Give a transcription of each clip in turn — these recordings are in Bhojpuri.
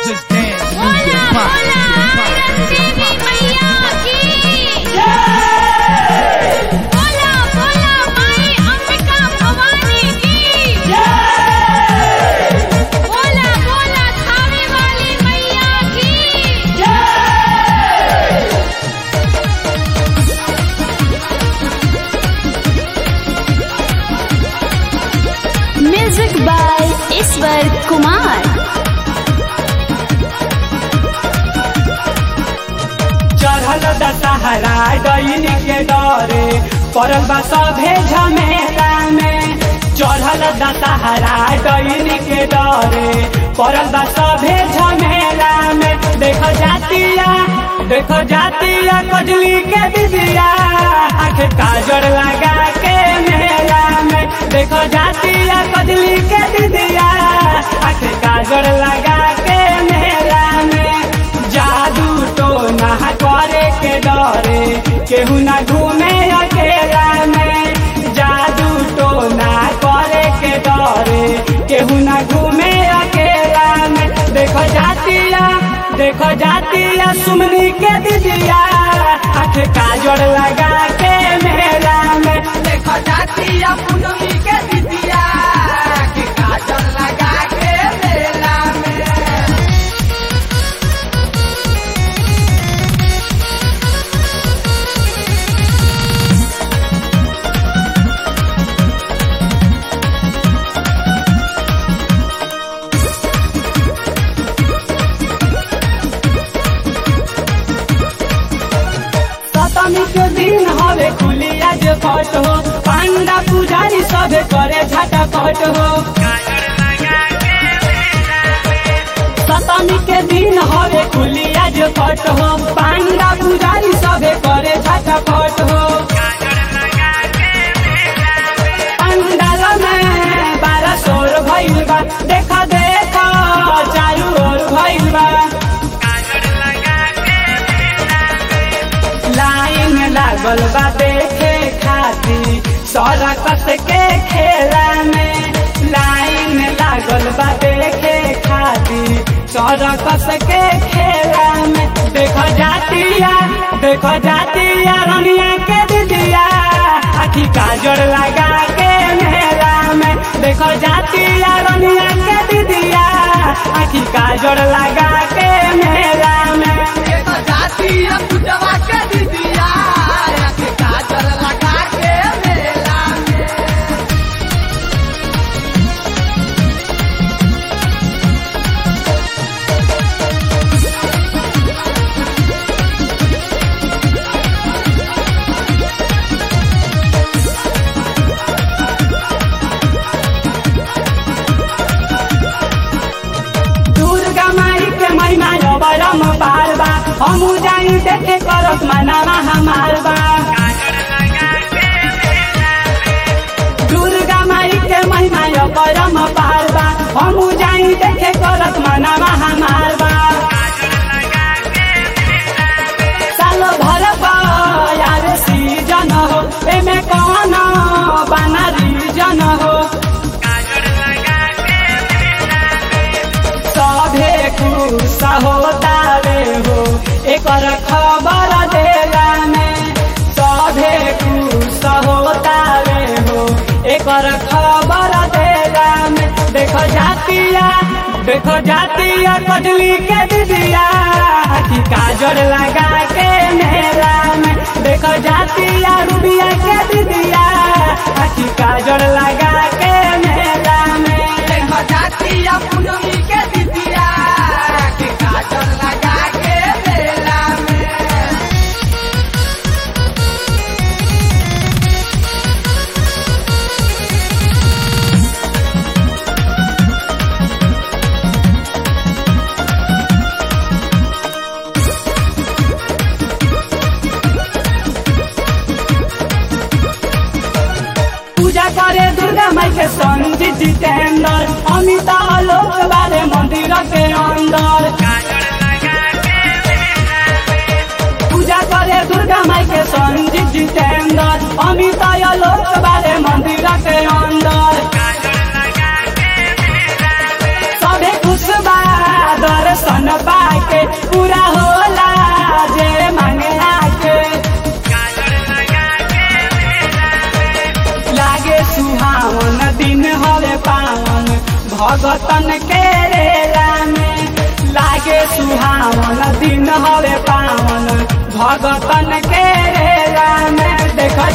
Just dance, move बोला your body. बोला देवी मैया की बोला बोला माई अंबिका भवानी की बोला बोला थावे वाली मैया की म्यूजिक बाय ईश्वर कुमार। चढ़ल दशहरा डैन के डरे पड़ल बा सभे झमेला में। चढ़ल दशहरा डैन के डरे पड़ल बा सभे झमेला में। देखो जातिया कजली के दिदिया आँख काजर लगा के मेला में। देखो जातिया कजली के दिदिया आँख काजर लगा के मेला में। जादू तो ना करे के डरे केहू ना घूमे अकेला में। जादू तो ना करे के डरे केहू ना घूमे अकेला में। देखो जातिया सुमनी के दिदिया आँख काजर लगा के मेला में। देखो जातिया पुनमी के दिदिया आँख काजर लगा के मेला में। सप्तमी के दिन हवे खुलिया जे पट हो। पांडा पुजारी सबे करे झटपट हो। सप्तमी के दिन हवे खुलिया जे पट हो। पांडा पुजारी सबे करे झटपट हो। पंडाल में 12 सोर भइल बा। देखो चारू ओर भइल बा। लाइन लागल बा देखे खातिर सरकस के खेला में। लाइन लागल बा देखे खातिर सरकस के खेला में। देखो जातिया रनिया के दिदिया आखी काजर लगा के मेला में। देखो जातिया रनिया के दिदिया आखी काजर लगा के मेला में। देखो जातिया पुजवा के दिदिया आखी काजर लगा के मेला में। दुर्गा माई के महिमा बरम पार बा। हमू जाई देखे करत मनावा हमार बा। दुर्गा माई के महिमा बरम पार बा। हमू जाई देखे करत मनावा हमार बा। सालो भर यार सीजन हो एमे कौन बना रीजन हो। सभे खुश होता रे हो एकर खबर देला में। सभे खुश होता रे हो एकर खबर देला में। देखो जातिया कजली के दिदिया आखी काजर लगा के मेला में। देखो जातिया रूबिया के दिदिया आखी काजर लगा के मेला में। देखो जातिया पुनमी के दिदिया आखी काजर लगा के मेला में। पूजा करे दुर्गा माई के संजीत जितेंद्र अमिता लोक बारे मंदिर के अंदर। पूजा करे दुर्गा माई के संजीत जितेंद्र अमिता लोक बारे मंदिर के अंदर। सभे खुश बा दर्शन भगतन के रेला में लागे सुहावन दिन हवे पावन भगतन के रेला में देखो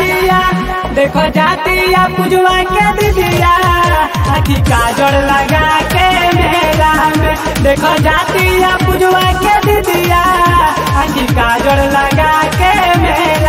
जातिया पुजवा के दीदिया आखी काजर लगा के मेला में देखो जातिया पुजवा के दीदिया आखी काजर लगा के मेला